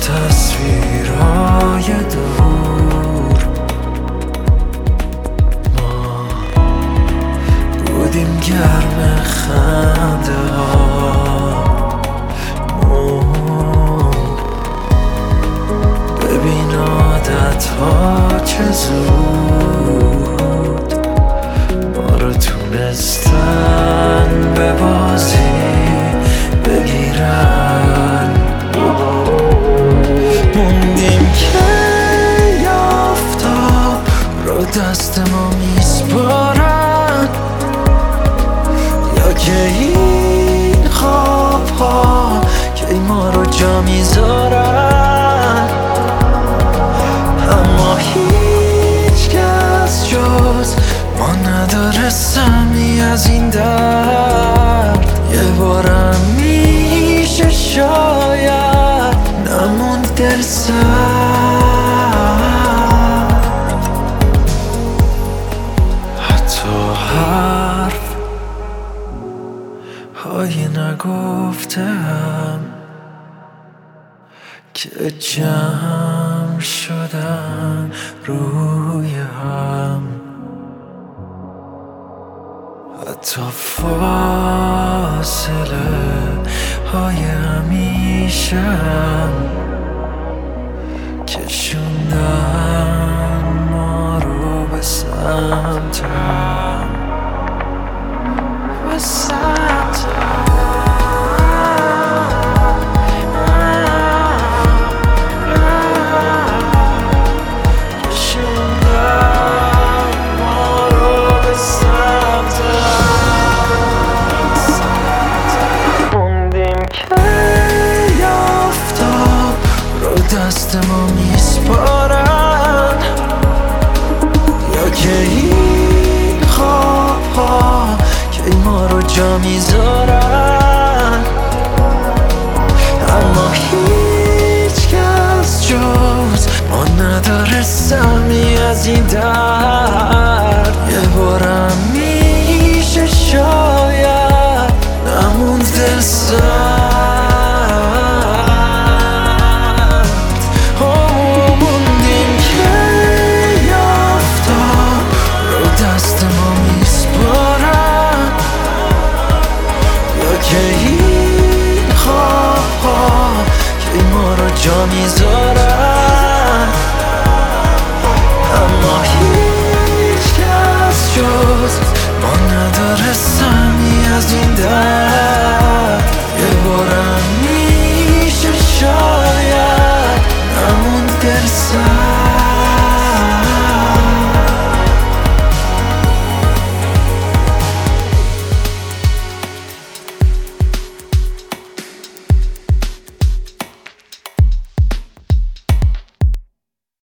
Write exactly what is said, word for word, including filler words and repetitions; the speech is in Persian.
تصویرهای دور ما بودیم گرم خنده هامون. ببین عادت ها چه زود ما رو تونستن به بازی بگیرن. موندیم که یافتاب رو دست ما میسپارن، یا که این خواب ها که ما رو جا میذارن. اما هیچ کس جز ما نداره سمی از این درد. یه بارم میشه شاید نموند دل سرد، حتی حرف های نگفتم که جمع شدن روی هم. حتی فاصله های همیشه هم کشوندن ما رو به سمت هم، به سمت دست ما میسپارن، یا که این خواب ها که ما رو جا میذارن. اما هیچ کس جز ما نداره سمی از این درد. یه بارم میشه شاید نموند دل سرد. که این خواب ها که ما رو جا میذارن.